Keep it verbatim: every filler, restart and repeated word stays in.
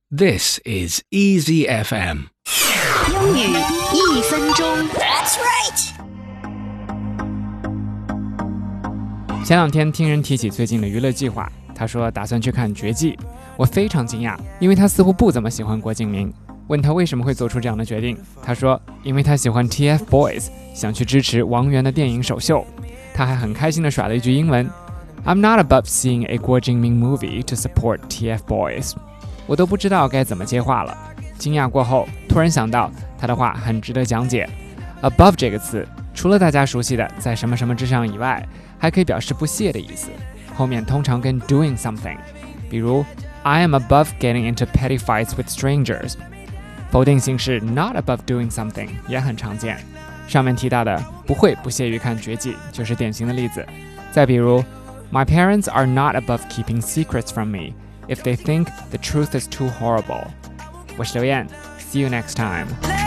This is Easy F M. 英语一分钟。 That's right. 前两天听人提起最近的娱乐计划，他说打算去看《绝技》，我非常惊讶，因为他似乎不怎么喜欢郭敬明。问他为什么会做出这样的决定，他说因为他喜欢 T F Boys， 想去支持王源的电影首秀。他还很开心地甩了一句英文 I'm not above seeing a 郭敬明 movie to support T F Boys。 我都不知道该怎么接话了。惊讶过后，突然想到他的话很值得讲解。 above 这个词除了大家熟悉的在什么什么之上以外，还可以表示不屑的意思，后面通常跟 doing something， 比如 I am above getting into petty fights with strangers。 否定形式 not above doing something 也很常见，上面提到的不会不屑于看绝技就是典型的例子。再比如 My parents are not above keeping secrets from me if they think the truth is too horrible。 我是刘燕， See you next time。